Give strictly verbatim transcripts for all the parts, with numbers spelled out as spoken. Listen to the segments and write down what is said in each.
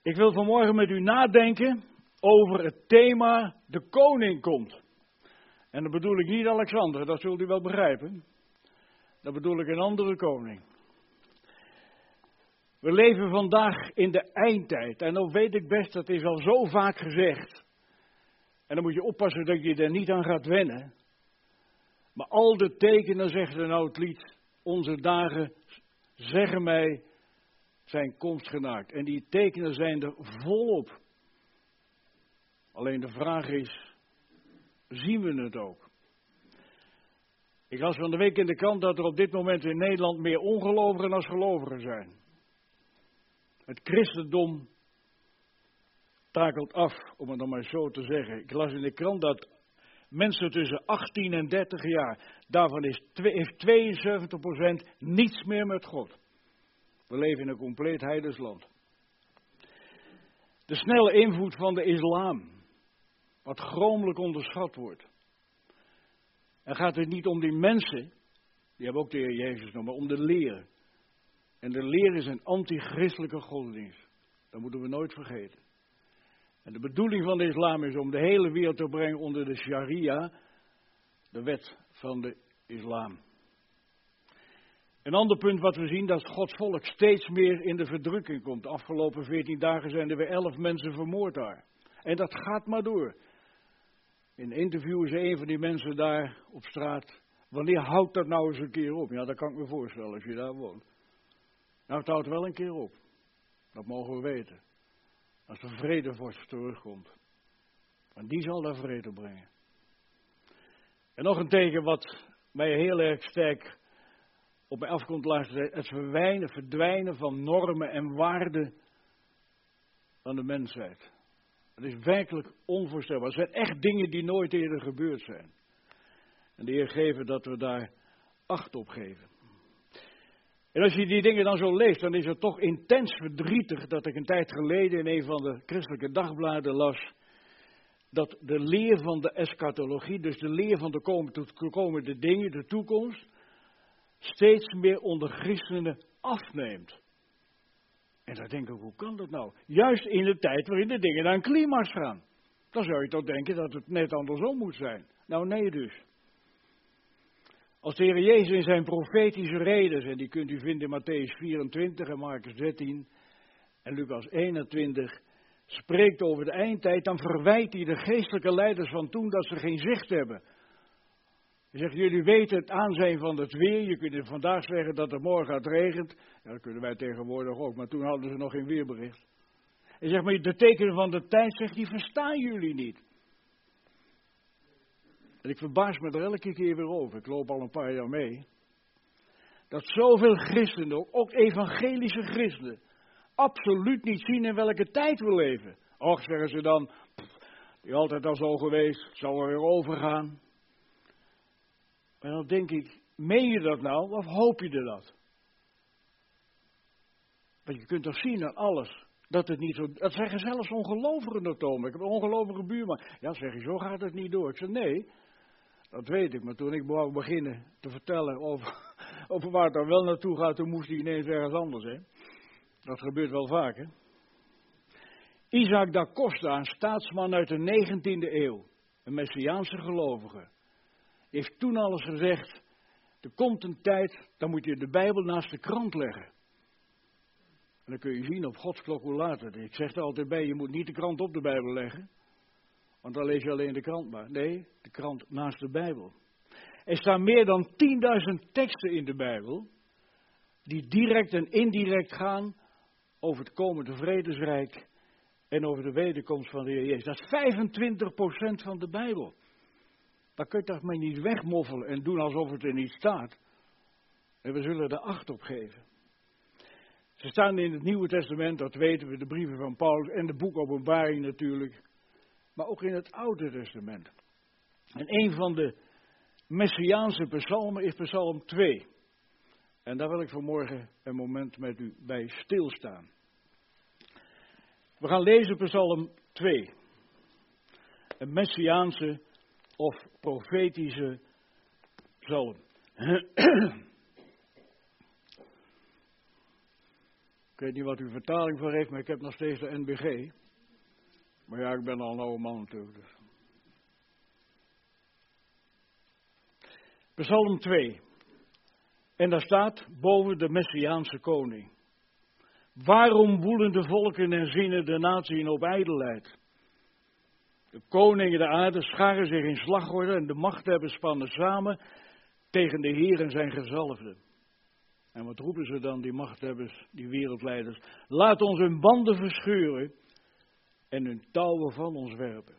Ik wil vanmorgen met u nadenken over het thema de koning komt. En dat bedoel ik niet Alexander, dat zult u wel begrijpen. Dat bedoel ik een andere koning. We leven vandaag in de eindtijd. En dan weet ik best, dat is al zo vaak gezegd. En dan moet je oppassen dat je er niet aan gaat wennen. Maar al de tekenen, zegt een oud lied, onze dagen zeggen mij zijn komst genaakt. En die tekenen zijn er volop. Alleen de vraag is, zien we het ook? Ik las van de week in de krant dat er op dit moment in Nederland meer ongelovigen dan gelovigen zijn. Het christendom takelt af, om het dan maar zo te zeggen. Ik las in de krant dat mensen tussen achttien en dertig jaar, daarvan is heeft tweeënzeventig procent niets meer met God. We leven in een compleet heidens land. De snelle invloed van de islam, wat gromelijk onderschat wordt. En gaat het niet om die mensen, die hebben ook de Heer Jezus nog, maar om de leer. En de leer is een antichristelijke godsdienst. Dat moeten we nooit vergeten. En de bedoeling van de islam is om de hele wereld te brengen onder de sharia, de wet van de islam. Een ander punt wat we zien, dat Gods volk steeds meer in de verdrukking komt. De afgelopen veertien dagen zijn er weer elf mensen vermoord daar. En dat gaat maar door. In een interview zei een van die mensen daar op straat, wanneer houdt dat nou eens een keer op? Ja, dat kan ik me voorstellen als je daar woont. Nou, het houdt wel een keer op. Dat mogen we weten. Als de vredevorst terugkomt. En die zal daar vrede brengen. En nog een teken wat mij heel erg sterk op mij afkomt laten, het verdwijnen, verdwijnen van normen en waarden van de mensheid. Het is werkelijk onvoorstelbaar. Het zijn echt dingen die nooit eerder gebeurd zijn. En de Heer geeft dat we daar acht op geven. En als je die dingen dan zo leest, dan is het toch intens verdrietig dat ik een tijd geleden in een van de christelijke dagbladen las, dat de leer van de eschatologie, dus de leer van de komende dingen, de toekomst, steeds meer onder christenen afneemt. En dan denk ik, hoe kan dat nou? Juist in de tijd waarin de dingen naar een climax gaan. Dan zou je toch denken dat het net andersom moet zijn. Nou nee dus. Als de Heer Jezus in zijn profetische redens, en die kunt u vinden in Matthäus vierentwintig en Marcus dertien en Lucas eenentwintig, spreekt over de eindtijd, dan verwijt hij de geestelijke leiders van toen dat ze geen zicht hebben. Hij zegt, jullie weten het aanzijn van het weer, je kunt vandaag zeggen dat het morgen gaat regent. Ja, dat kunnen wij tegenwoordig ook, maar toen hadden ze nog geen weerbericht. Hij zegt, maar de tekenen van de tijd, zegt hij, verstaan jullie niet. En ik verbaas me er elke keer weer over, ik loop al een paar jaar mee, dat zoveel christenen, ook evangelische christenen, absoluut niet zien in welke tijd we leven. Och, zeggen ze dan, pff, die altijd al zo geweest, zal er weer overgaan. En dan denk ik, meen je dat nou, of hoop je er dat? Want je kunt toch zien aan alles, dat het niet zo, dat zeggen zelfs ongelovigen dat Tom. Ik heb een ongelovige buurman. Ja, zeg je, zo gaat het niet door. Ik zeg, nee, dat weet ik. Maar toen ik wou beginnen te vertellen over, over waar het dan wel naartoe gaat, toen moest hij ineens ergens anders, hè. Dat gebeurt wel vaker. Isaac da Costa, een staatsman uit de negentiende eeuw, een Messiaanse gelovige, heeft toen alles gezegd, er komt een tijd, dan moet je de Bijbel naast de krant leggen. En dan kun je zien op Gods klok hoe laat het is. Ik zeg er altijd bij, je moet niet de krant op de Bijbel leggen, want dan lees je alleen de krant maar. Nee, de krant naast de Bijbel. Er staan meer dan tienduizend teksten in de Bijbel, die direct en indirect gaan over het komende vredesrijk en over de wederkomst van de Heer Jezus. Dat is vijfentwintig procent van de Bijbel. Dan kun je toch maar niet wegmoffelen en doen alsof het er niet staat. En we zullen er acht op geven. Ze staan in het Nieuwe Testament, dat weten we, de brieven van Paulus en de boek Openbaring natuurlijk. Maar ook in het Oude Testament. En een van de Messiaanse psalmen is psalm twee. En daar wil ik vanmorgen een moment met u bij stilstaan. We gaan lezen psalm twee. Een Messiaanse of profetische psalm. Ik weet niet wat uw vertaling voor heeft, maar ik heb nog steeds de N B G. Maar ja, ik ben al een oude man natuurlijk. Dus. Psalm twee. En daar staat boven de Messiaanse koning. Waarom woelen de volken en zinnen de natieën op ijdelheid? De koningen der aarde scharen zich in slagorde en de machthebbers spannen samen tegen de Heer en zijn gezalfde. En wat roepen ze dan, die machthebbers, die wereldleiders? Laat ons hun banden verscheuren en hun touwen van ons werpen.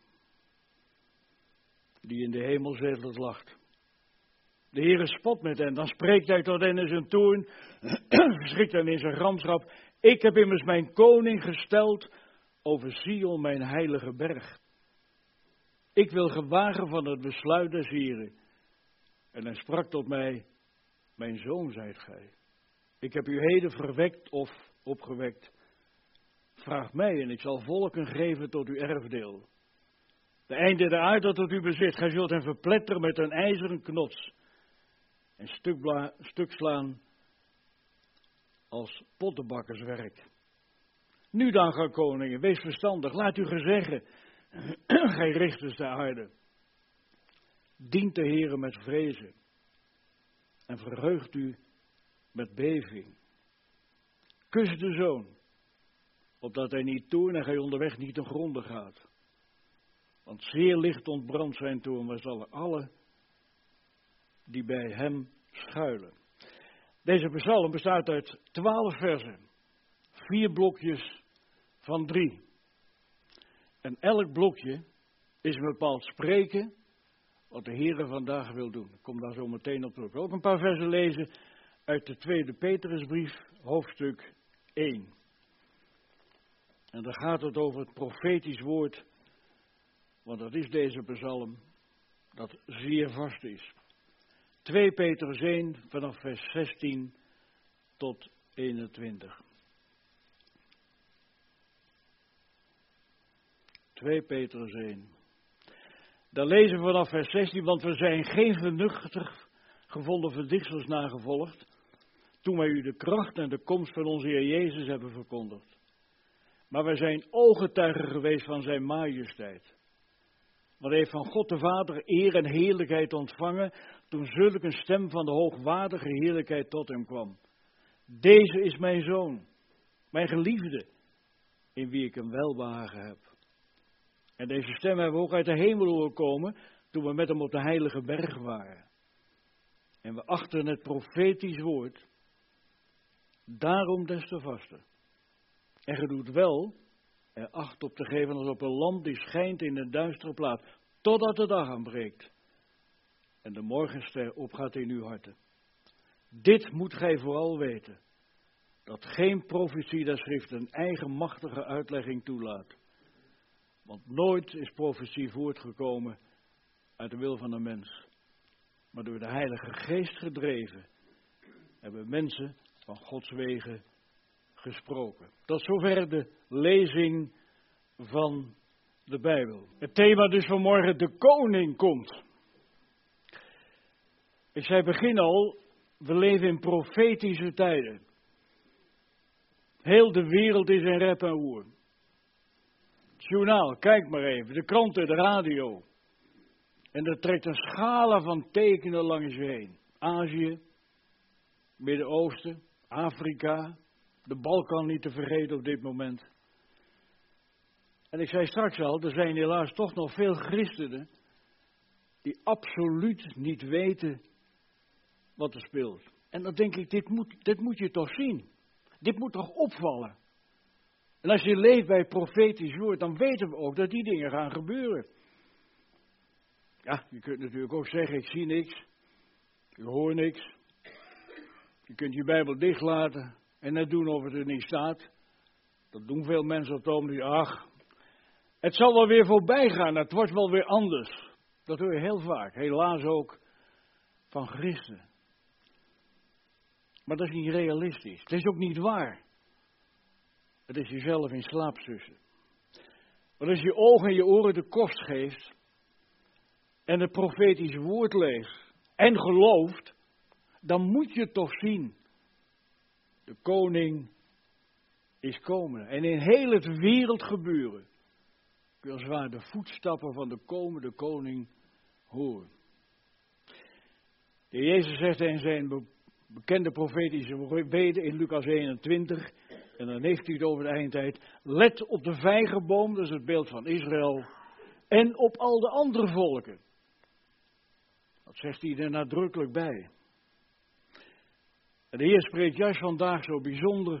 Die in de hemel zetelt lacht. De Heer spot met hen, dan spreekt hij tot hen in zijn toorn, verschrikt hen in zijn gramschap. Ik heb immers mijn koning gesteld over Sion, mijn heilige berg. Ik wil gewagen van het besluit des Heren. En hij sprak tot mij, mijn zoon zijt gij. Ik heb u heden verwekt of opgewekt. Vraag mij en ik zal volken geven tot uw erfdeel. De einde der aarde tot u bezit. Gij zult hen verpletteren met een ijzeren knots. En stuk, bla, stuk slaan als pottenbakkerswerk. Nu dan, ga koningen, wees verstandig, laat u gezeggen, gij richters der aarde. Dient de Heere met vrezen en verheugt u met beving. Kus de zoon, opdat hij niet toorn en gij onderweg niet ten gronde gaat. Want zeer licht ontbrandt zijn toorn, wij zullen alle die bij hem schuilen. Deze psalm bestaat uit twaalf versen, vier blokjes van drie. En elk blokje is een bepaald spreken wat de Heere vandaag wil doen. Ik kom daar zo meteen op terug. Ook een paar versen lezen uit de tweede Petrusbrief, hoofdstuk één. En daar gaat het over het profetisch woord, want dat is deze psalm, dat zeer vast is. twee Petrus één, vanaf vers zestien tot eenentwintig. twee Petrus één. Daar lezen we vanaf vers zestien, want we zijn geen vernuftig gevonden verdichtsels nagevolgd, toen wij u de kracht en de komst van onze Heer Jezus hebben verkondigd. Maar wij zijn ooggetuigen geweest van zijn majesteit. Want hij heeft van God de Vader eer en heerlijkheid ontvangen, toen zulk een stem van de hoogwaardige heerlijkheid tot hem kwam. Deze is mijn zoon, mijn geliefde, in wie ik een welbehagen heb. En deze stem hebben we ook uit de hemel horen komen, toen we met hem op de heilige berg waren. En we achten het profetisch woord, daarom des te vasten. En ge doet wel er acht op te geven als op een lamp die schijnt in een duistere plaats, totdat de dag aanbreekt en de morgenster opgaat in uw harten. Dit moet gij vooral weten, dat geen profetie der schrift een eigenmachtige uitlegging toelaat. Want nooit is profetie voortgekomen uit de wil van een mens, maar door de Heilige Geest gedreven hebben mensen van Gods wegen gesproken. Tot zover de lezing van de Bijbel. Het thema dus vanmorgen, de koning komt. Ik zei begin al, we leven in profetische tijden. Heel de wereld is in rep en roer. Het journaal, kijk maar even, de kranten, de radio. En er trekt een scala van tekenen langs je heen. Azië, Midden-Oosten, Afrika, de Balkan niet te vergeten op dit moment. En ik zei straks al, er zijn helaas toch nog veel christenen die absoluut niet weten wat er speelt. En dan denk ik, dit moet, dit moet je toch zien. Dit moet toch opvallen. En als je leeft bij profetisch woord, dan weten we ook dat die dingen gaan gebeuren. Ja, je kunt natuurlijk ook zeggen, ik zie niks, ik hoor niks. Je kunt je Bijbel dichtlaten en net doen of het er niet staat. Dat doen veel mensen op het ogenblik. Ach, het zal wel weer voorbij gaan, het wordt wel weer anders. Dat hoor je heel vaak, helaas ook van christenen. Maar dat is niet realistisch, het is ook niet waar. Het is jezelf in slaap sussen. Maar als je ogen en je oren de kost geeft en het profetisch woord leest en gelooft, dan moet je toch zien, de koning is komen. En in heel het wereldgebeuren kun je als het ware de voetstappen van de komende koning horen. De Jezus zegt in zijn bekende profetische woorden in Lucas eenentwintig, en dan heeft hij het over de eindtijd: let op de vijgenboom, dat is het beeld van Israël, en op al de andere volken. Dat zegt hij er nadrukkelijk bij. En de Heer spreekt juist vandaag zo bijzonder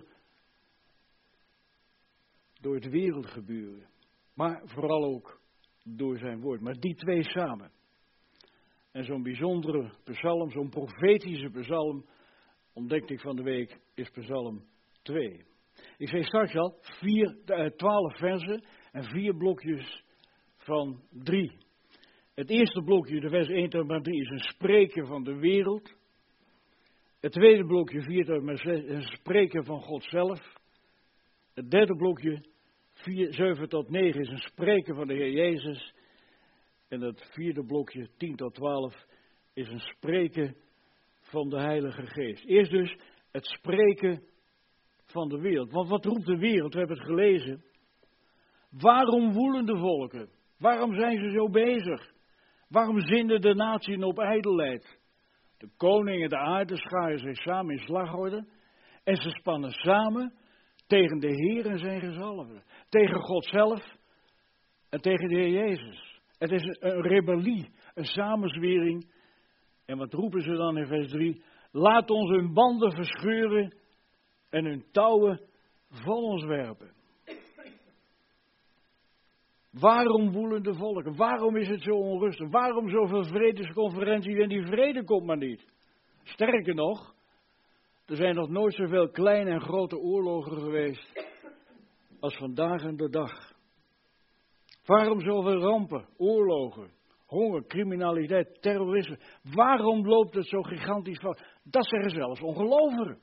door het wereldgebeuren, maar vooral ook door zijn woord. Maar die twee samen. En zo'n bijzondere psalm, zo'n profetische psalm, ontdekte ik van de week, is psalm twee. Ik zei straks al, vier, uh, twaalf versen en vier blokjes van drie. Het eerste blokje, de vers één tot en met drie, is een spreken van de wereld. Het tweede blokje, vier tot en met zes, is een spreken van God zelf. Het derde blokje, vier, zeven tot negen, is een spreken van de Heer Jezus. En het vierde blokje, tien tot twaalf, is een spreken van de Heilige Geest. Eerst dus het spreken van de wereld. Want wat roept de wereld? We hebben het gelezen. Waarom woelen de volken? Waarom zijn ze zo bezig? Waarom zinnen de naties op ijdelheid? De koningen de aarde scharen zich samen in slagorde. En ze spannen samen tegen de Heer en zijn gezalfden. Tegen God zelf en tegen de Heer Jezus. Het is een rebellie, een samenzwering. En wat roepen ze dan in vers drie? Laat ons hun banden verscheuren en hun touwen van ons werpen. Waarom woelen de volken? Waarom is het zo onrustig? Waarom zoveel vredesconferenties en die vrede komt maar niet? Sterker nog, er zijn nog nooit zoveel kleine en grote oorlogen geweest als vandaag en de dag. Waarom zoveel rampen, oorlogen, honger, criminaliteit, terrorisme? Waarom loopt het zo gigantisch vast? Dat zeggen zelfs ongelovigen.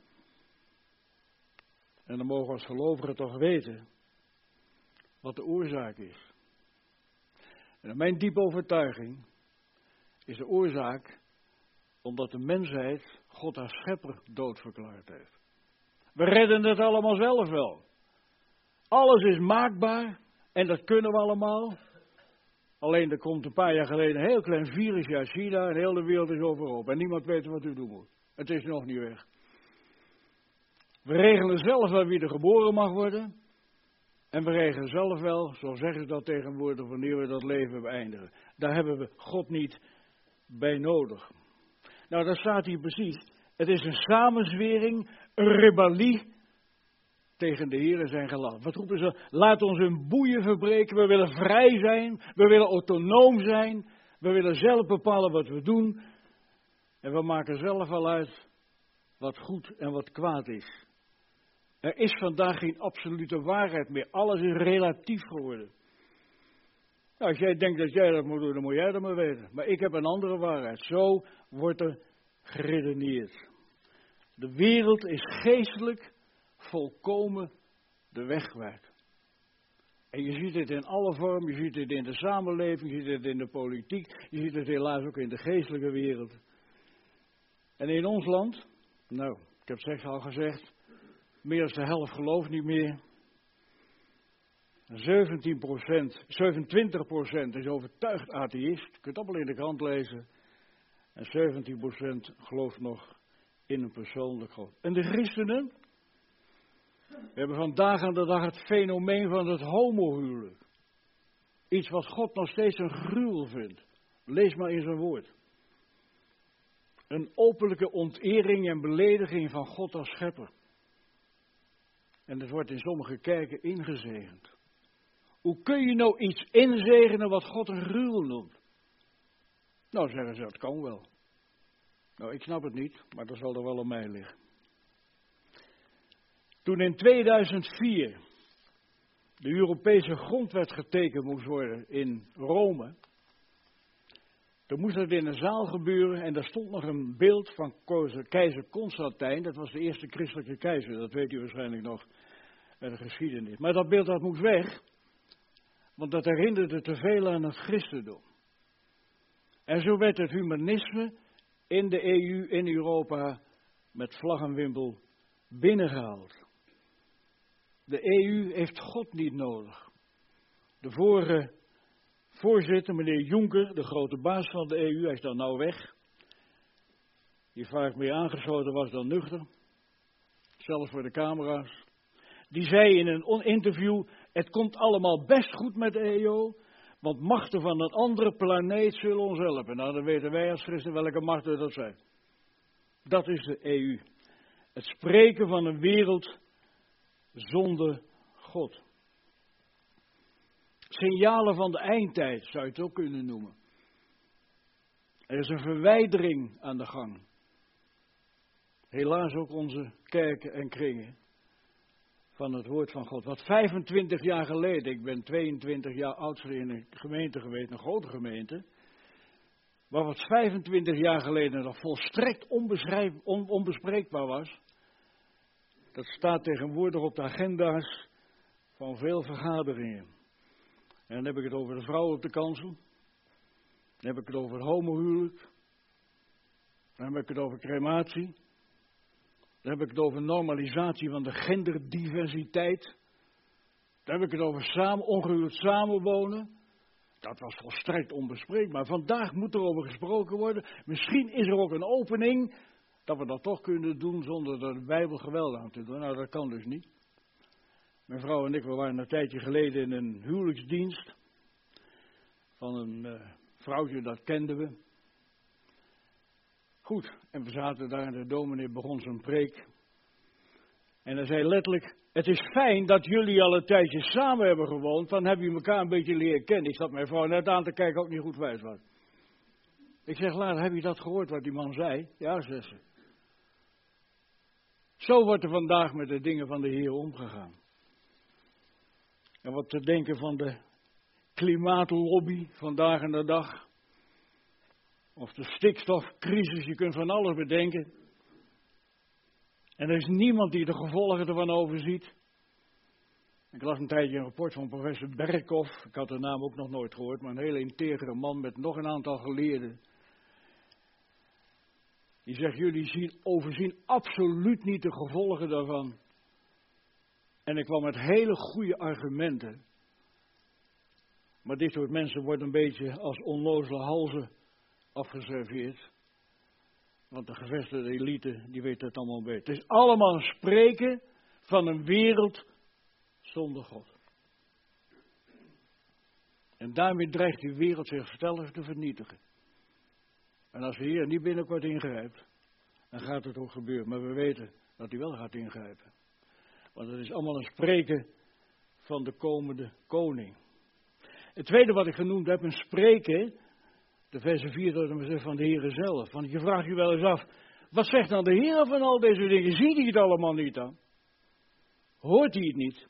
En dan mogen we als gelovigen toch weten wat de oorzaak is. En naar mijn diepe overtuiging is de oorzaak omdat de mensheid God als schepper doodverklaard heeft. We redden het allemaal zelf wel. Alles is maakbaar en dat kunnen we allemaal. Alleen er komt een paar jaar geleden een heel klein virusje uit China en heel de wereld is overhoop. En niemand weet wat u doen moet. Het is nog niet weg. We regelen zelf wel wie er geboren mag worden. En we regelen zelf wel, zo zeggen ze dat tegenwoordig, wanneer we dat leven beëindigen. Daar hebben we God niet bij nodig. Nou, dat staat hier precies. Het is een samenzwering, een rebellie tegen de Heer en zijn geloof. Wat roepen ze? Laat ons hun boeien verbreken. We willen vrij zijn. We willen autonoom zijn. We willen zelf bepalen wat we doen. En we maken zelf al uit wat goed en wat kwaad is. Er is vandaag geen absolute waarheid meer. Alles is relatief geworden. Nou, als jij denkt dat jij dat moet doen, dan moet jij dat maar weten. Maar ik heb een andere waarheid. Zo wordt er geredeneerd. De wereld is geestelijk volkomen de weg kwijt. En je ziet het in alle vormen. Je ziet het in de samenleving. Je ziet het in de politiek. Je ziet het helaas ook in de geestelijke wereld. En in ons land, nou, ik heb het straks al gezegd, meer dan de helft gelooft niet meer. zeventien procent, zevenentwintig procent is overtuigd atheïst. Je kunt het allemaal in de krant lezen. En zeventien procent gelooft nog in een persoonlijk God. En de christenen? We hebben vandaag aan de dag het fenomeen van het homohuwelijk. Iets wat God nog steeds een gruwel vindt. Lees maar in zijn woord. Een openlijke ontering en belediging van God als schepper. En dat wordt in sommige kerken ingezegend. Hoe kun je nou iets inzegenen wat God een gruwel noemt? Nou, zeggen ze, dat kan wel. Nou, ik snap het niet, maar dat zal er wel aan mij liggen. Toen in tweeduizend vier de Europese grondwet getekend moest worden in Rome, toen moest het in een zaal gebeuren en daar stond nog een beeld van keizer Constantijn. Dat was de eerste christelijke keizer, dat weet u waarschijnlijk nog uit de geschiedenis. Maar dat beeld dat moest weg, want dat herinnerde te veel aan het christendom. En zo werd het humanisme in de E U, in Europa, met vlag en wimpel binnengehaald. De E U heeft God niet nodig. De vorige voorzitter, meneer Juncker, de grote baas van de E U, hij is dan nou weg. Die vaak meer aangesloten was dan nuchter. Zelfs voor de camera's. Die zei in een interview, het komt allemaal best goed met de E U, want machten van een andere planeet zullen ons helpen. Nou, dan weten wij als christen welke machten dat zijn. Dat is de E U. Het spreken van een wereld zonder God. Signalen van de eindtijd zou je het ook kunnen noemen. Er is een verwijdering aan de gang. Helaas ook onze kerken en kringen van het woord van God. Wat vijfentwintig jaar geleden, ik ben tweeëntwintig jaar oudste in een gemeente geweest, een grote gemeente. Maar wat vijfentwintig jaar geleden nog volstrekt on, onbespreekbaar was, dat staat tegenwoordig op de agenda's van veel vergaderingen. En dan heb ik het over de vrouwen op de kansel. Dan heb ik het over het homohuwelijk. Dan heb ik het over crematie. Dan heb ik het over normalisatie van de genderdiversiteit. Dan heb ik het over samen, ongehuwd samenwonen. Dat was volstrekt onbespreekbaar. Vandaag moet er over gesproken worden. Misschien is er ook een opening dat we dat toch kunnen doen zonder er de Bijbel geweld aan te doen. Nou, dat kan dus niet. Mijn vrouw en ik, we waren een tijdje geleden in een huwelijksdienst van een uh, vrouwtje, dat kenden we. Goed, en we zaten daar en de dominee begon zijn preek. En hij zei letterlijk, het is fijn dat jullie al een tijdje samen hebben gewoond, dan hebben jullie elkaar een beetje leren kennen. Ik zat mijn vrouw net aan te kijken, ook niet goed wijs was. Ik zeg, later, heb je dat gehoord wat die man zei? Ja, zegt ze. Zo wordt er vandaag met de dingen van de Heer omgegaan. En wat te denken van de klimaatlobby vandaag en de dag. Of de stikstofcrisis, je kunt van alles bedenken. En er is niemand die de gevolgen ervan overziet. Ik las een tijdje een rapport van professor Berkhoff. Ik had de naam ook nog nooit gehoord, maar een hele integere man met nog een aantal geleerden. Die zegt, jullie zien, overzien absoluut niet de gevolgen daarvan. En ik kwam met hele goede argumenten. Maar dit soort mensen wordt een beetje als onnozele halzen afgeserveerd. Want de gevestigde elite, die weet het allemaal beter. Het is allemaal een spreken van een wereld zonder God. En daarmee dreigt die wereld zichzelf te vernietigen. En als de Heer niet binnenkort ingrijpt, dan gaat het ook gebeuren. Maar we weten dat hij wel gaat ingrijpen. Want het is allemaal een spreken van de komende koning. Het tweede wat ik genoemd heb, een spreken, de versen vier tot en met zes van de Heer zelf. Want je vraagt je wel eens af, wat zegt dan de Heer van al deze dingen? Ziet hij het allemaal niet dan? Hoort hij het niet?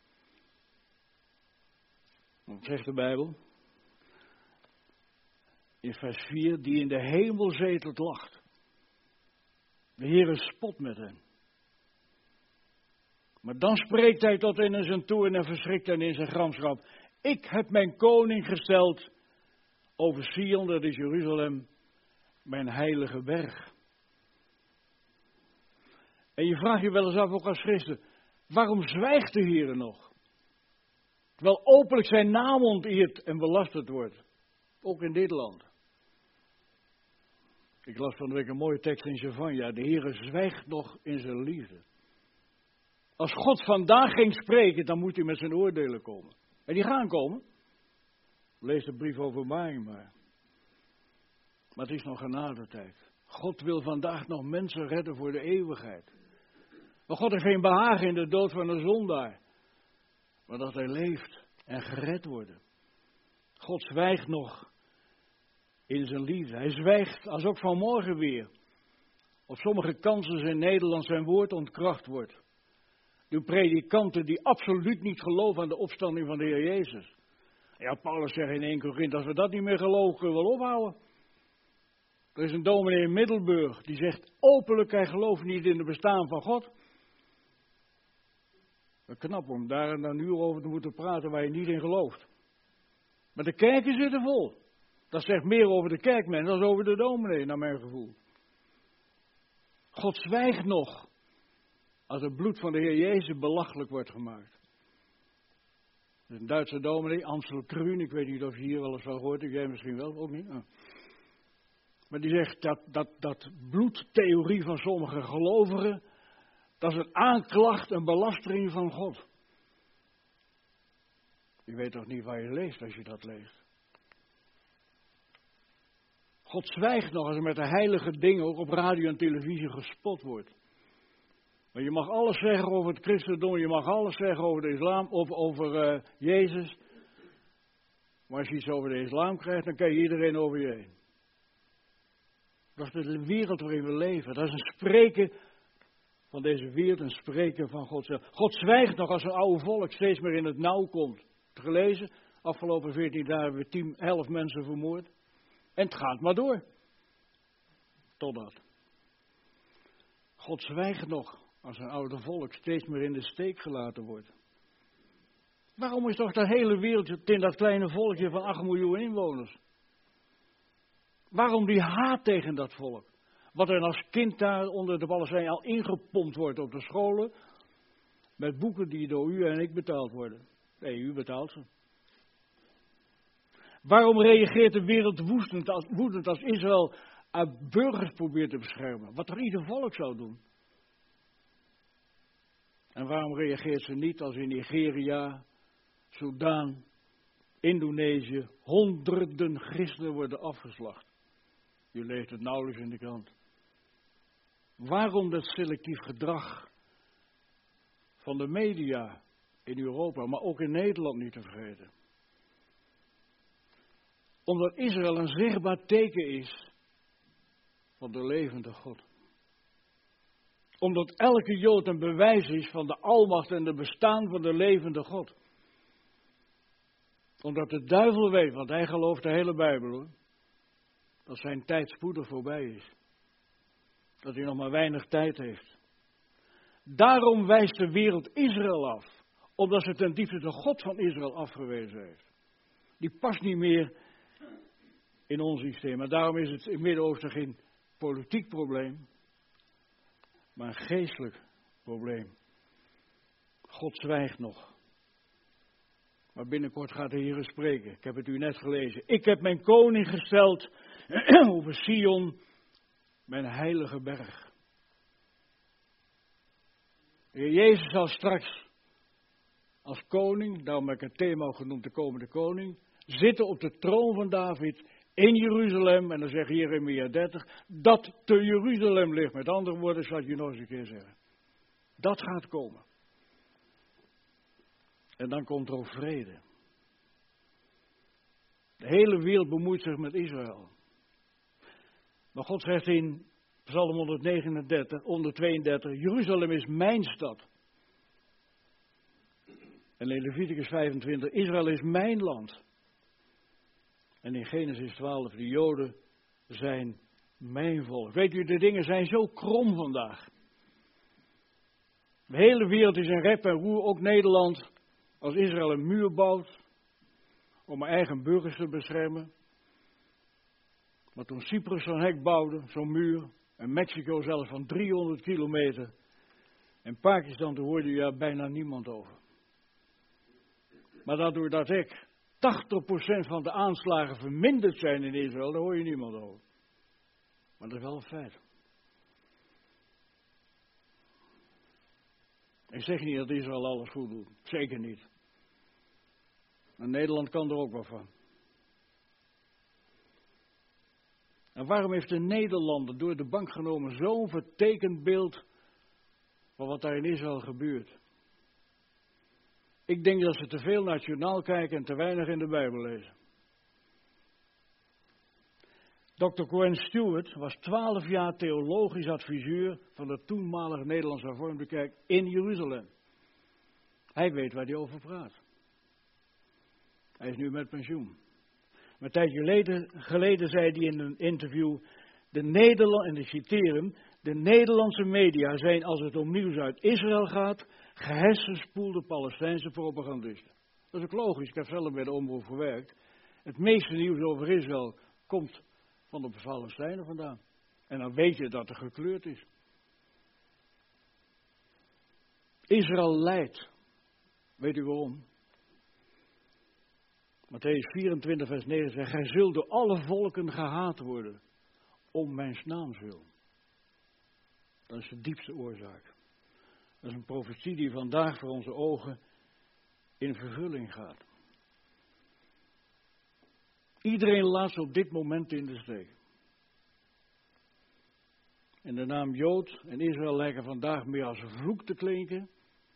Wat zegt de Bijbel? In vers vier, die in de hemel zetelt lacht. De Heer spot met hen. Maar dan spreekt hij tot in zijn toorn en verschrikt hen in zijn gramschap. Ik heb mijn koning gesteld over Sion, dat is Jeruzalem, mijn heilige berg. En je vraagt je wel eens af, ook als christen, waarom zwijgt de Heer nog? Terwijl openlijk zijn naam onteerd en belasterd wordt. Ook in dit land. Ik las van de week een mooie tekst in Zevania. De Heer zwijgt nog in zijn liefde. Als God vandaag ging spreken, dan moet hij met zijn oordelen komen. En die gaan komen. Lees de brief over mij maar. Maar het is nog genadetijd. God wil vandaag nog mensen redden voor de eeuwigheid. Maar God heeft geen behagen in de dood van een zondaar. Maar dat hij leeft en gered wordt. God zwijgt nog in zijn liefde. Hij zwijgt als ook vanmorgen weer. Op sommige kansen in Nederland zijn woord ontkracht wordt. Door predikanten die absoluut niet geloven aan de opstanding van de Heer Jezus. Ja, Paulus zegt in één Korinthe, als we dat niet meer geloven, kunnen we wel ophouden. Er is een dominee in Middelburg die zegt openlijk, hij gelooft niet in het bestaan van God. Wat knap om daar en dan een uur over te moeten praten waar je niet in gelooft. Maar de kerken zitten vol. Dat zegt meer over de kerkmen dan over de dominee, naar mijn gevoel. God zwijgt nog Als het bloed van de Heer Jezus belachelijk wordt gemaakt. Er is een Duitse dominee, Ansel Kruun, ik weet niet of je hier wel eens van gehoord hebt, jij misschien wel, ook niet. Oh. Maar die zegt dat, dat, dat bloedtheorie van sommige gelovigen, dat is een aanklacht, een belastering van God. Je weet toch niet waar je leest als je dat leest. God zwijgt nog als er met de heilige dingen ook op radio en televisie gespot wordt. Maar je mag alles zeggen over het christendom, je mag alles zeggen over de islam, of over uh, Jezus. Maar als je iets over de islam krijgt, dan kijkt iedereen over je heen. Dat is de wereld waarin we leven. Dat is een spreken van deze wereld, een spreken van God zelf. God zwijgt nog als een oude volk steeds meer in het nauw komt. Gelezen, afgelopen veertien dagen hebben we tien, elf mensen vermoord. En het gaat maar door. Totdat. God zwijgt nog als een oude volk steeds meer in de steek gelaten wordt. Waarom is toch de hele wereld in dat kleine volkje van acht miljoen inwoners? Waarom die haat tegen dat volk? Wat er als kind daar onder de Palestijnen al ingepompt wordt op de scholen. Met boeken die door u en ik betaald worden. Nee, u betaalt ze. Waarom reageert de wereld woedend als, woedend als Israël uit burgers probeert te beschermen? Wat er ieder volk zou doen. En waarom reageert ze niet als in Nigeria, Soudaan, Indonesië honderden christenen worden afgeslacht? Je leest het nauwelijks in de krant. Waarom dat selectief gedrag van de media in Europa, maar ook in Nederland niet te vergeten? Omdat Israël een zichtbaar teken is van de levende God. Omdat elke Jood een bewijs is van de almacht en de bestaan van de levende God. Omdat de duivel weet, want hij gelooft de hele Bijbel hoor, dat zijn tijd spoedig voorbij is. Dat hij nog maar weinig tijd heeft. Daarom wijst de wereld Israël af. Omdat ze ten diepste de God van Israël afgewezen heeft. Die past niet meer in ons systeem. En daarom is het in het Midden-Oosten geen politiek probleem, maar een geestelijk probleem. God zwijgt nog. Maar binnenkort gaat de Heer spreken. Ik heb het u net gelezen. Ik heb mijn koning gesteld over Sion, mijn heilige berg. De Heer Jezus zal straks als koning, daarom heb ik het thema genoemd, de komende koning, zitten op de troon van David in Jeruzalem. En dan zegt Jeremia dertig, dat te Jeruzalem ligt. Met andere woorden, zal ik je nog eens een keer zeggen. Dat gaat komen. En dan komt er ook vrede. De hele wereld bemoeit zich met Israël. Maar God zegt in Psalm honderdnegenendertig, honderdtweeëndertig, Jeruzalem is mijn stad. En in Leviticus vijfentwintig, Israël is mijn land. En in Genesis twaalf, de Joden zijn mijn volk. Weet u, de dingen zijn zo krom vandaag. De hele wereld is in rep en roer, ook Nederland. Als Israël een muur bouwt om mijn eigen burgers te beschermen. Maar toen Cyprus zo'n hek bouwde, zo'n muur, en Mexico zelfs van driehonderd kilometer, en Pakistan, toen hoorde je er bijna niemand over. Maar daardoor dat hek tachtig procent van de aanslagen verminderd zijn in Israël, daar hoor je niemand over. Maar dat is wel een feit. Ik zeg niet dat Israël alles goed doet. Zeker niet. Maar Nederland kan er ook wel van. En waarom heeft de Nederlander door de bank genomen zo'n vertekend beeld van wat daar in Israël gebeurt? Ik denk dat ze te veel nationaal kijken en te weinig in de Bijbel lezen. dokter Cohen Stewart was twaalf jaar theologisch adviseur van de toenmalige Nederlandse Hervormde Kerk in Jeruzalem. Hij weet waar hij over praat. Hij is nu met pensioen. Maar een tijdje geleden, geleden zei hij in een interview, de Nederland, en ik citeer hem, de Nederlandse media zijn als het om nieuws uit Israël gaat, gehersenspoelde Palestijnse propagandisten. Dat is ook logisch, ik heb zelf bij de omroep gewerkt. Het meeste nieuws over Israël komt van de Palestijnen vandaan. En dan weet je dat er gekleurd is. Israël lijdt. Weet u waarom? Matthäus vierentwintig vers negen zegt, gij zult door alle volken gehaat worden, om mijn naams wil. Dat is de diepste oorzaak. Dat is een profetie die vandaag voor onze ogen in vervulling gaat. Iedereen laat ze op dit moment in de steek. En de naam Jood en Israël lijken vandaag meer als een vloek te klinken.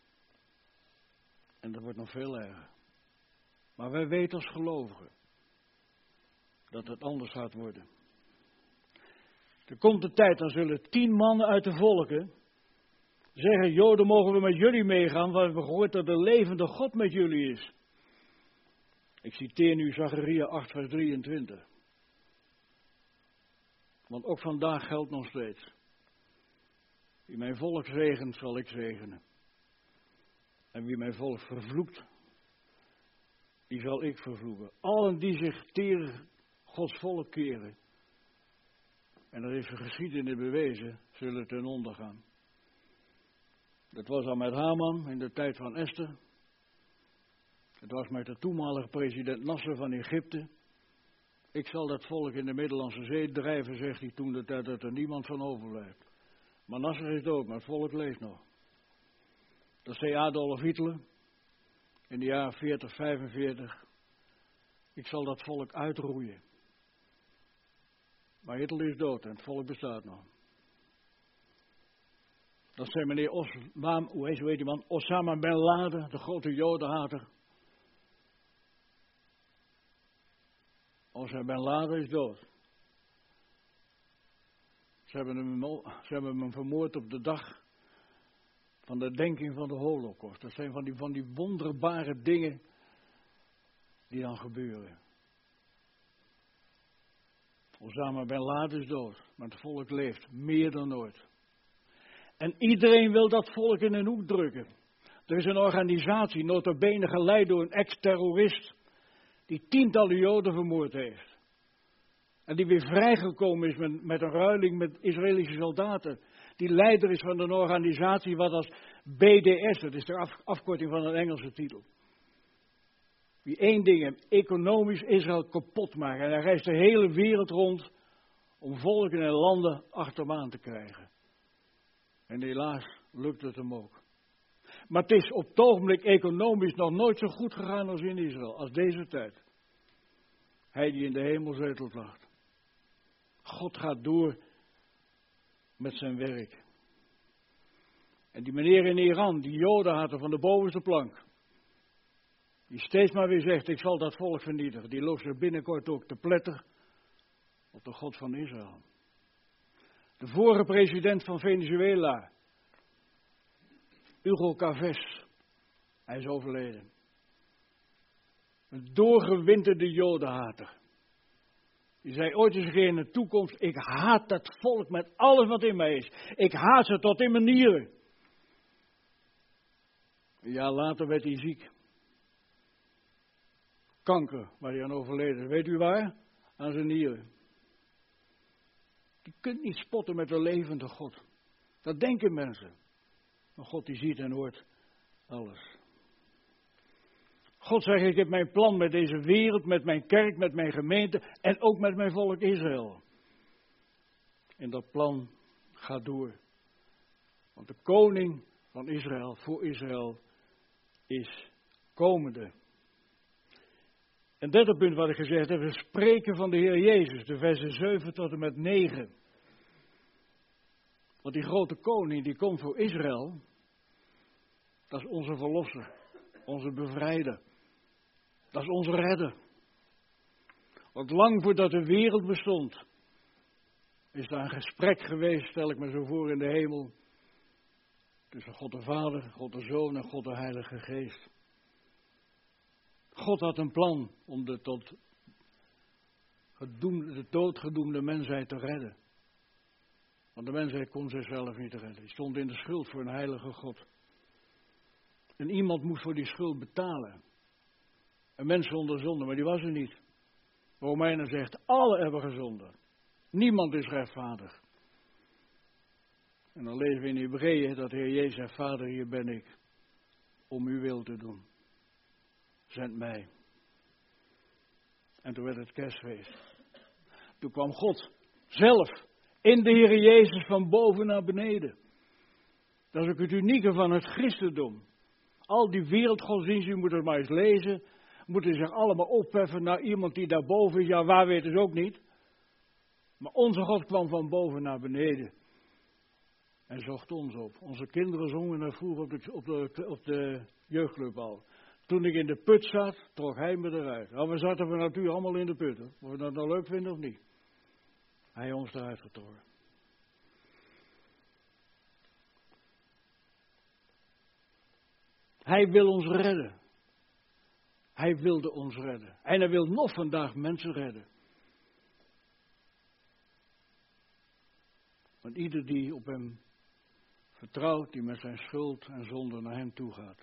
En dat wordt nog veel erger. Maar wij weten als gelovigen dat het anders gaat worden. Er komt de tijd, dan zullen tien mannen uit de volken zeggen, Joden, mogen we met jullie meegaan, want we hebben gehoord dat de levende God met jullie is. Ik citeer nu Zacharia acht vers drieëntwintig. Want ook vandaag geldt nog steeds. Wie mijn volk zegent, zal ik zegenen. En wie mijn volk vervloekt, die zal ik vervloeken. Allen die zich tegen Gods volk keren, en dat heeft de geschiedenis bewezen, zullen ten onder gaan. Dat was al met Haman in de tijd van Esther. Het was met de toenmalige president Nasser van Egypte. Ik zal dat volk in de Middellandse Zee drijven, zegt hij toen de tijd, dat er niemand van overblijft. Maar Nasser is dood, maar het volk leeft nog. Dat zei Adolf Hitler in de jaren veertig, vijfenveertig. Ik zal dat volk uitroeien. Maar Hitler is dood en het volk bestaat nog. Dat zei meneer Osama, hoe heet, hoe heet die man? Osama bin Laden, de grote jodenhater. Osama bin Laden is dood. Ze hebben, hem, ze hebben hem vermoord op de dag van de denking van de Holocaust. Dat zijn van die, van die wonderbare dingen die dan gebeuren. Osama bin Laden is dood, maar het volk leeft meer dan ooit. En iedereen wil dat volk in een hoek drukken. Er is een organisatie, nota bene geleid door een ex-terrorist, die tientallen Joden vermoord heeft. En die weer vrijgekomen is met, met een ruiling met Israëlische soldaten. Die leider is van een organisatie wat als B D S, dat is de af, afkorting van een Engelse titel. Die één ding heeft, economisch Israël kapot maken. En hij reist de hele wereld rond om volken en landen achter hem aan te krijgen. En helaas lukt het hem ook. Maar het is op het ogenblik economisch nog nooit zo goed gegaan als in Israël, als deze tijd. Hij die in de hemel zetelt wacht. God gaat door met zijn werk. En die meneer in Iran, die jodenhater van de bovenste plank, die steeds maar weer zegt, ik zal dat volk vernietigen, die loopt zich binnenkort ook te pletter op de God van Israël. De vorige president van Venezuela, Hugo Chavez, hij is overleden. Een doorgewinterde jodenhater. Die zei ooit eens een keer in de toekomst, ik haat dat volk met alles wat in mij is. Ik haat ze tot in mijn nieren. Een jaar later werd hij ziek. Kanker, waar hij aan overleden is. Weet u waar? Aan zijn nieren. Je kunt niet spotten met de levende God. Dat denken mensen. Maar God die ziet en hoort alles. God zegt, ik heb mijn plan met deze wereld, met mijn kerk, met mijn gemeente en ook met mijn volk Israël. En dat plan gaat door. Want de koning van Israël, voor Israël, is komende. En derde punt wat ik gezegd heb, we spreken van de Heer Jezus, de versen zeven tot en met negen. Want die grote koning die komt voor Israël, dat is onze verlosser, onze bevrijder. Dat is onze redder. Want lang voordat de wereld bestond, is daar een gesprek geweest, stel ik me zo voor in de hemel, tussen God de Vader, God de Zoon en God de Heilige Geest. God had een plan om de tot gedoemde, de doodgedoemde mensheid te redden. Want de mensheid kon zichzelf niet redden. Die stond in de schuld voor een heilige God. En iemand moest voor die schuld betalen. Een mens zonder zonde, maar die was er niet. Romeinen zegt, alle hebben gezondigd. Niemand is rechtvaardig. En dan lezen we in Hebreeën dat de Heer Jezus zegt, Vader, hier ben ik. om uw wil te doen. Zend mij. En toen werd het kerstfeest. Toen kwam God zelf in de Heer Jezus van boven naar beneden. Dat is ook het unieke van het christendom. Al die wereldgodsdiensten, u moet het maar eens lezen, moeten zich allemaal opheffen naar iemand die daarboven is. Ja, waar weten ze ook niet. Maar onze God kwam van boven naar beneden. En zocht ons op. Onze kinderen zongen naar vroeger op de, op de, op de jeugdclub al. Toen ik in de put zat, trok hij me eruit. Nou, we zaten van natuur allemaal in de put. Hè. Of we dat nou leuk vinden of niet. Hij heeft ons eruit getrokken. Hij wil ons redden. Hij wilde ons redden. En hij wil nog vandaag mensen redden. Want ieder die op hem vertrouwt, die met zijn schuld en zonde naar hem toe gaat.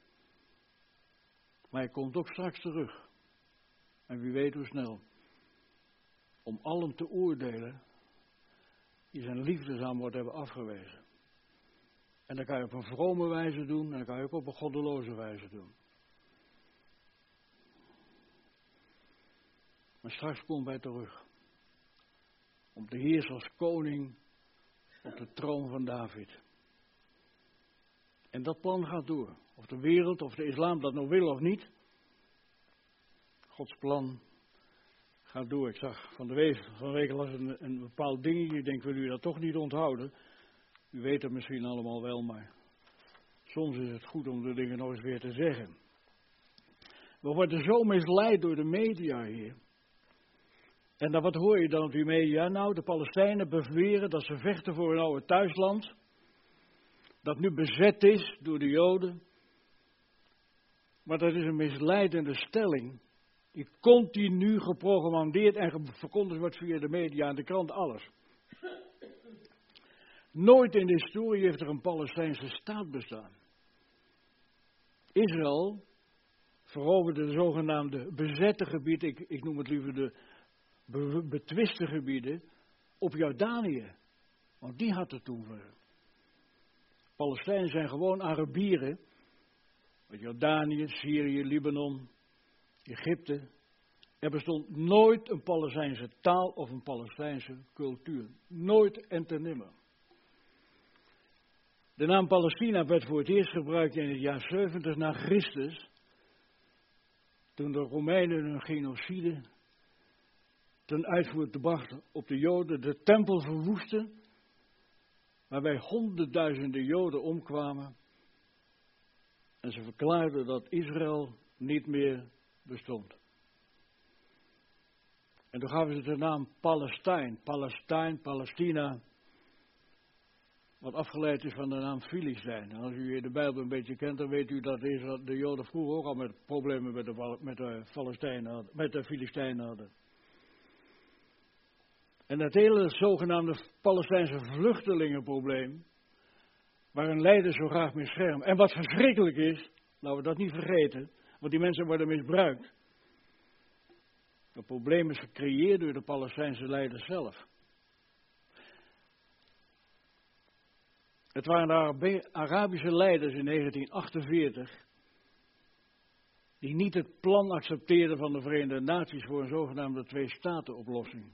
Maar hij komt ook straks terug. En wie weet hoe snel. Om allen te oordelen die zijn liefdesaanbod hebben afgewezen. En dat kan je op een vrome wijze doen en dat kan je ook op een goddeloze wijze doen. Maar straks komt hij terug. Om te heersen als koning op de troon van David. En dat plan gaat door. Of de wereld of de islam dat nou wil of niet. Gods plan gaat door. Ik zag van de week, van de week las een, een bepaald dingetje. Ik denk, wil u dat toch niet onthouden? U weet het misschien allemaal wel, maar soms is het goed om de dingen nog eens weer te zeggen. We worden zo misleid door de media hier. En dan, wat hoor je dan op die media? Nou, de Palestijnen beweren dat ze vechten voor hun oude thuisland. Dat nu bezet is door de Joden. Maar dat is een misleidende stelling. Die continu geprogrammeerd en verkondigd wordt via de media en de krant, alles. Nooit in de historie heeft er een Palestijnse staat bestaan. Israël veroverde de zogenaamde bezette gebieden, ik, ik noem het liever de be, betwiste gebieden, op Jordanië. Want die had het toen voor. Palestijnen zijn gewoon Arabieren. Jordanië, Syrië, Libanon, Egypte. Er bestond nooit een Palestijnse taal of een Palestijnse cultuur. Nooit en ten nimmer. De naam Palestina werd voor het eerst gebruikt in het jaar zeventig na Christus. Toen de Romeinen hun genocide ten uitvoer brachten op de Joden, de tempel verwoesten. Waarbij honderdduizenden Joden omkwamen. En ze verklaarden dat Israël niet meer bestond. En toen gaven ze de naam Palestijn, Palestijn, Palestina. Wat afgeleid is van de naam Filistijn. En als u de Bijbel een beetje kent, dan weet u dat de Joden vroeger ook al met problemen met de, met de, Palestijnen hadden, met de Filistijnen hadden. En dat hele zogenaamde Palestijnse vluchtelingenprobleem, waar een leider zo graag mee schermt. En wat verschrikkelijk is, laten we dat niet vergeten, want die mensen worden misbruikt. Het probleem is gecreëerd door de Palestijnse leiders zelf. Het waren de Arabische leiders in negentien achtenveertig die niet het plan accepteerden van de Verenigde Naties voor een zogenaamde twee-staten-oplossing.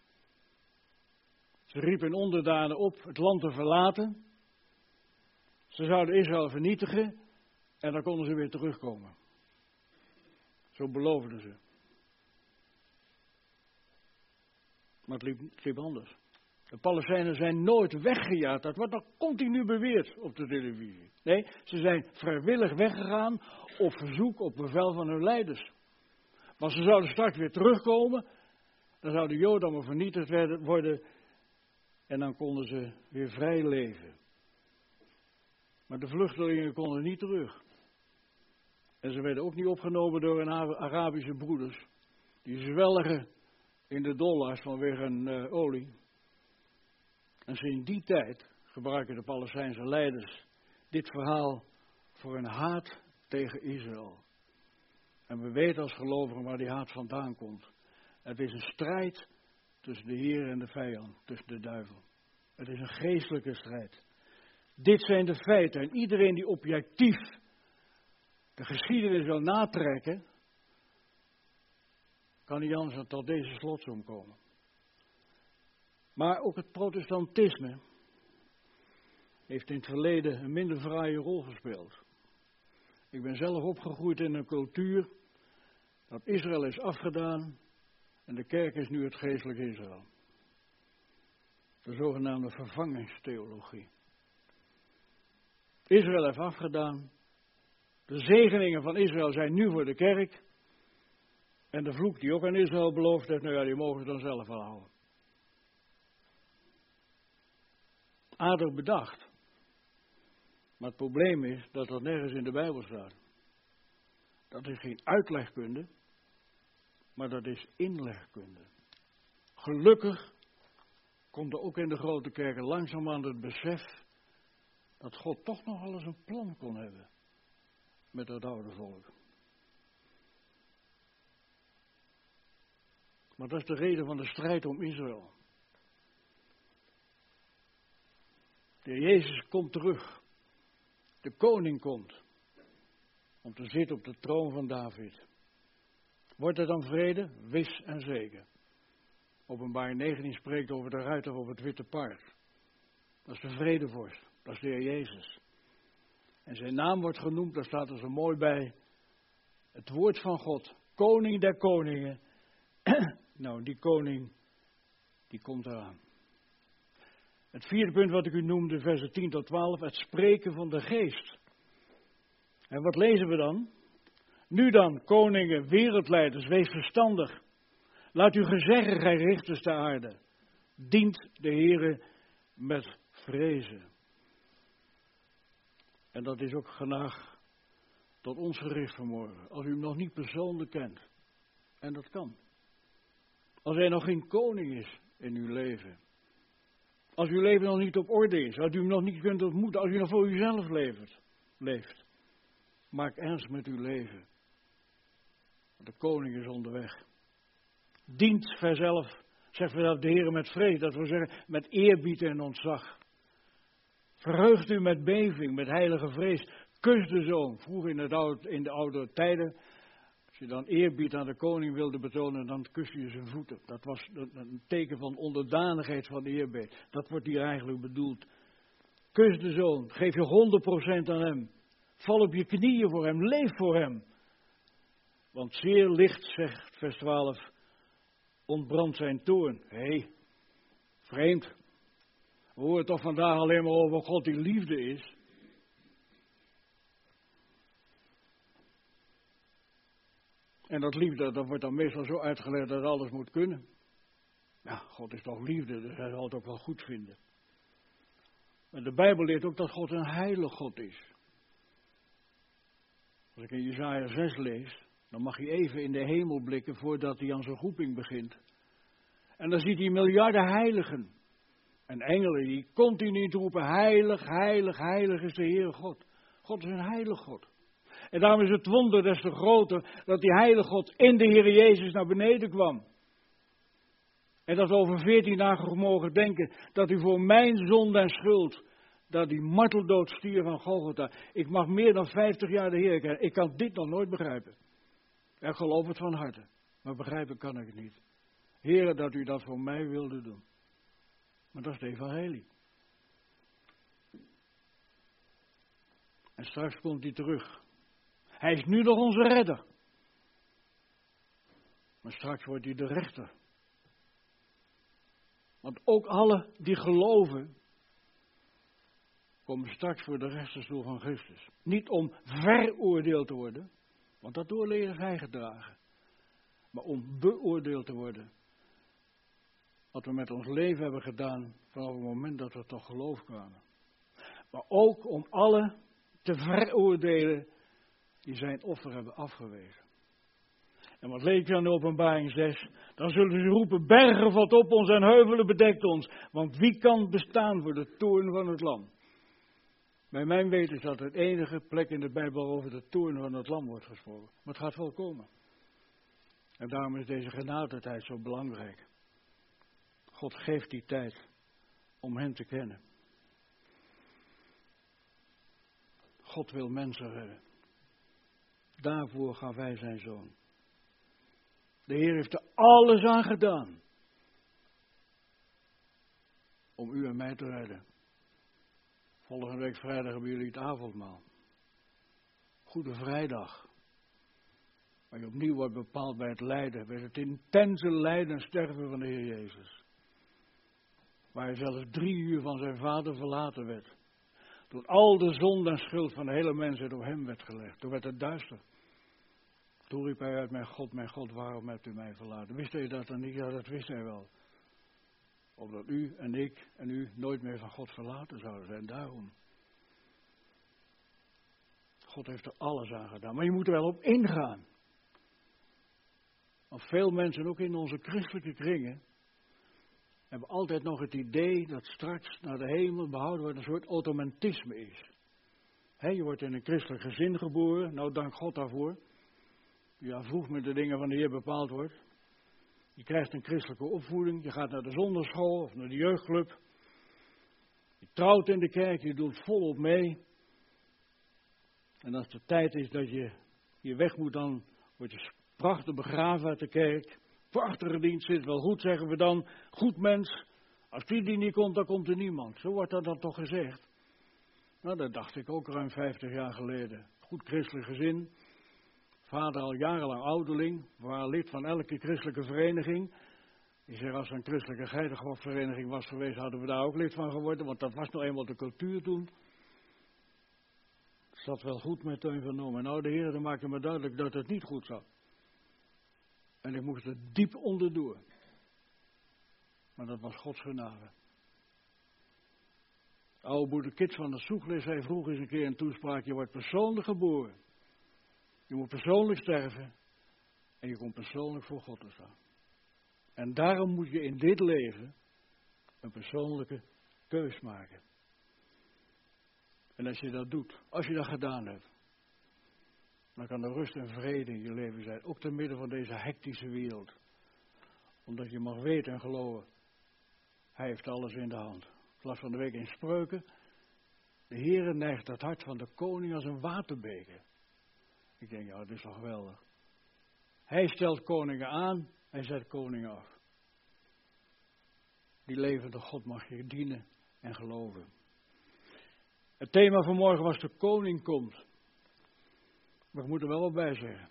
Ze riepen hun onderdanen op het land te verlaten. Ze zouden Israël vernietigen en dan konden ze weer terugkomen. Zo beloofden ze. Maar het liep, het liep anders. De Palestijnen zijn nooit weggejaagd. Dat wordt nog continu beweerd op de televisie. Nee, ze zijn vrijwillig weggegaan op verzoek, op bevel van hun leiders. Maar ze zouden straks weer terugkomen. Dan zouden de Joden allemaal vernietigd worden. En dan konden ze weer vrij leven. Maar de vluchtelingen konden niet terug. En ze werden ook niet opgenomen door hun Arabische broeders. Die zwelgen in de dollars vanwege hun uh, olie. En sinds die tijd gebruiken de Palestijnse leiders dit verhaal voor een haat tegen Israël. En we weten als gelovigen waar die haat vandaan komt. Het is een strijd tussen de Heer en de vijand, tussen de duivel. Het is een geestelijke strijd. Dit zijn de feiten. En iedereen die objectief de geschiedenis wil natrekken, kan niet anders dan tot deze slotsom komen. Maar ook het protestantisme heeft in het verleden een minder fraaie rol gespeeld. Ik ben zelf opgegroeid in een cultuur dat Israël is afgedaan en de kerk is nu het geestelijk Israël. De zogenaamde vervangingstheologie. Israël heeft afgedaan. De zegeningen van Israël zijn nu voor de kerk. En de vloek die ook aan Israël beloofd heeft, nou ja, die mogen ze dan zelf wel houden. Aardig bedacht. Maar het probleem is dat dat nergens in de Bijbel staat. Dat is geen uitlegkunde, maar dat is inlegkunde. Gelukkig komt er ook in de grote kerken langzamerhand het besef dat God toch nog wel eens een plan kon hebben met dat oude volk. Maar dat is de reden van de strijd om Israël. De Heer Jezus komt terug. De koning komt om te zitten op de troon van David. Wordt er dan vrede? Wis en zeker. Openbaring negentien spreekt over de ruiter op het witte paard. Dat is de vredevorst. Dat is de Heer Jezus. En zijn naam wordt genoemd, daar staat er zo mooi bij. Het woord van God. Koning der koningen. Nou, die koning, die komt eraan. Het vierde punt wat ik u noemde, versen tien tot twaalf, het spreken van de geest. En wat lezen we dan? Nu dan, koningen, wereldleiders, wees verstandig. Laat uw gezeggen, gij richters ter aarde. Dient de Heere met vrezen. En dat is ook genaag tot ons gericht vanmorgen. Als u hem nog niet persoonlijk kent. En dat kan. Als hij nog geen koning is in uw leven. Als uw leven nog niet op orde is. Als u hem nog niet kunt ontmoeten. Als u nog voor uzelf leeft. leeft. Maak ernst met uw leven. De koning is onderweg. Dient verzelf, zegt vanzelf de Heer met vrees. Dat wil zeggen met eerbied en ontzag. Verheugt u met beving, met heilige vrees. Kus de zoon. Vroeger in, het oude, in de oude tijden. Als je dan eerbied aan de koning wilde betonen, dan kus je zijn voeten. Dat was een teken van onderdanigheid, van eerbied. Dat wordt hier eigenlijk bedoeld. Kus de zoon. Geef je honderd procent aan hem. Val op je knieën voor hem. Leef voor hem. Want zeer licht, zegt vers twaalf, ontbrandt zijn toorn. Hé, hey, vreemd. We horen toch vandaag alleen maar over God die liefde is. En dat liefde, dat wordt dan meestal zo uitgelegd dat alles moet kunnen. Ja, God is toch liefde, dus hij zal het ook wel goed vinden. Maar de Bijbel leert ook dat God een heilig God is. Als ik in Jesaja zes lees, dan mag hij even in de hemel blikken voordat hij aan zijn roeping begint. En dan ziet hij miljarden heiligen. En engelen die continu roepen, heilig, heilig, heilig is de Heere God. God is een heilig God. En daarom is het wonder des te groter dat die heilige God in de Heere Jezus naar beneden kwam. En dat we over veertien dagen mogen denken dat u voor mijn zonde en schuld, dat die marteldood stier van Golgotha. Ik mag meer dan vijftig jaar de Heer kennen. Ik kan dit nog nooit begrijpen. Ik geloof het van harte. Maar begrijpen kan ik het niet. Heere, dat u dat voor mij wilde doen. Maar dat is de evangelie. En straks komt hij terug. Hij is nu nog onze redder. Maar straks wordt hij de rechter. Want ook alle die geloven, komen straks voor de rechterstoel van Christus. Niet om veroordeeld te worden, want dat oordeel is hij gedragen. Maar om beoordeeld te worden. Wat we met ons leven hebben gedaan vanaf het moment dat we tot geloof kwamen. Maar ook om alle te veroordelen die zijn offer hebben afgewezen. En wat lees je aan de Openbaring zes? Dan zullen ze roepen, bergen valt op ons en heuvelen bedekt ons. Want wie kan bestaan voor de toorn van het lam? Bij mijn weten is dat het enige plek in de Bijbel over de toorn van het lam wordt gesproken. Maar het gaat wel komen. En daarom is deze genadetijd zo belangrijk. God geeft die tijd om hem te kennen. God wil mensen redden. daarvoor gaf hij zijn zoon. De Heer heeft er alles aan gedaan om u en mij te redden. Volgende week vrijdag hebben jullie het avondmaal. Goede Vrijdag. Waar je opnieuw wordt bepaald bij het lijden, bij het intense lijden en sterven van de Heer Jezus. Waar hij zelfs drie uur van zijn vader verlaten werd. Toen al de zonde en schuld van de hele mensheid op hem werd gelegd. Toen werd het duister. Toen riep hij uit, mijn God, mijn God, waarom hebt u mij verlaten? Wist hij dat dan niet? Ja, dat wist hij wel. Omdat u en ik en u nooit meer van God verlaten zouden zijn. Daarom. God heeft er alles aan gedaan. Maar je moet er wel op ingaan. Want veel mensen, ook in onze christelijke kringen, hebben altijd nog het idee dat straks naar de hemel behouden wordt een soort automatisme is. He, je wordt in een christelijk gezin geboren, nou dank God daarvoor. Ja, vroeg met de dingen van de Heer bepaald wordt. Je krijgt een christelijke opvoeding, je gaat naar de zondagschool of naar de jeugdclub. Je trouwt in de kerk, je doet volop mee. En als het tijd is dat je hier weg moet, dan word je prachtig begraven uit de kerk. Prachtige dienst zit wel goed, zeggen we dan. Goed mens, als die die niet komt, dan komt er niemand. Zo wordt dat dan toch gezegd. Nou, dat dacht ik ook ruim vijftig jaar geleden. Goed christelijk gezin. Vader al jarenlang ouderling. We waren lid van elke christelijke vereniging. Ik zeg, als er een christelijke geitengodsvereniging was geweest, hadden we daar ook lid van geworden. Want dat was nou eenmaal de cultuur toen. Het zat wel goed met Teun van Nomen. Nou, de Heer maakte me duidelijk dat het niet goed zat. En ik moest er diep onderdoor. Maar dat was Gods genade. Oude broeder Kits van der Soegles zei vroeg eens een keer een toespraak. Je wordt persoonlijk geboren. Je moet persoonlijk sterven. En je komt persoonlijk voor God te staan. En daarom moet je in dit leven een persoonlijke keus maken. En als je dat doet, als je dat gedaan hebt, dan kan er rust en vrede in je leven zijn. Ook te midden van deze hectische wereld. Omdat je mag weten en geloven. Hij heeft alles in de hand. Ik las van de week in Spreuken. De Heere neigt het hart van de koning als een waterbeker. Ik denk, ja, dat is toch geweldig. Hij stelt koningen aan. Hij zet koningen af. Die levende God mag je dienen en geloven. Het thema van morgen was de koning komt. Maar ik moet er wel op bij zeggen.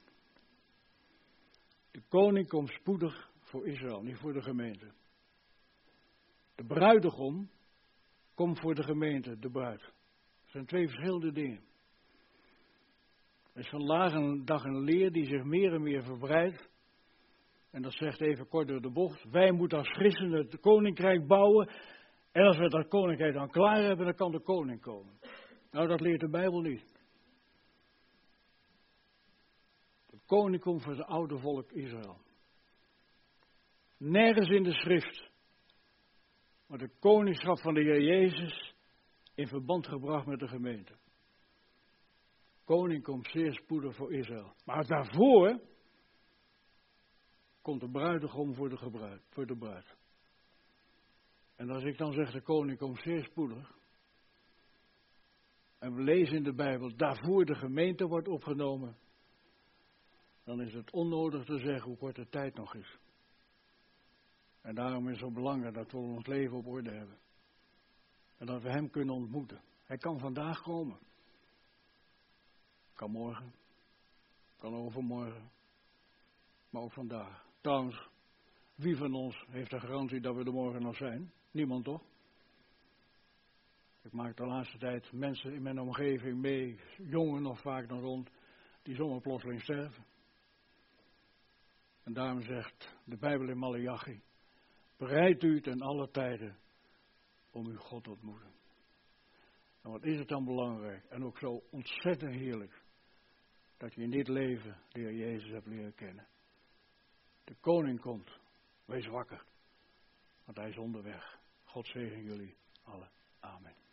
De koning komt spoedig voor Israël, niet voor de gemeente. De bruidegom komt voor de gemeente, de bruid. Dat zijn twee verschillende dingen. Er is vandaag een dag een leer die zich meer en meer verbreidt. En dat zegt even kort door de bocht. Wij moeten als christenen het koninkrijk bouwen. En als we dat koninkrijk dan klaar hebben, dan kan de koning komen. Nou, dat leert de Bijbel niet. De koning komt voor het oude volk Israël. Nergens in de schrift wordt de koningschap van de Heer Jezus in verband gebracht met de gemeente. Koning komt zeer spoedig voor Israël. Maar daarvoor komt de bruidegom voor de, gebruid, voor de bruid. En als ik dan zeg de koning komt zeer spoedig. En we lezen in de Bijbel daarvoor de gemeente wordt opgenomen. Dan is het onnodig te zeggen hoe kort de tijd nog is. En daarom is het zo belangrijk dat we ons leven op orde hebben. En dat we hem kunnen ontmoeten. Hij kan vandaag komen. Kan morgen. Kan overmorgen. Maar ook vandaag. Trouwens, wie van ons heeft de garantie dat we er morgen nog zijn? Niemand toch? Ik maak de laatste tijd mensen in mijn omgeving mee, jongen nog vaak nog rond, die zomaar plotseling sterven. En daarom zegt de Bijbel in Maleachi, bereid u ten alle tijden om uw God te ontmoeten. En wat is het dan belangrijk en ook zo ontzettend heerlijk, dat je in dit leven de Heer Jezus hebt leren kennen. De koning komt, wees wakker, want hij is onderweg. God zegen jullie allen. Amen.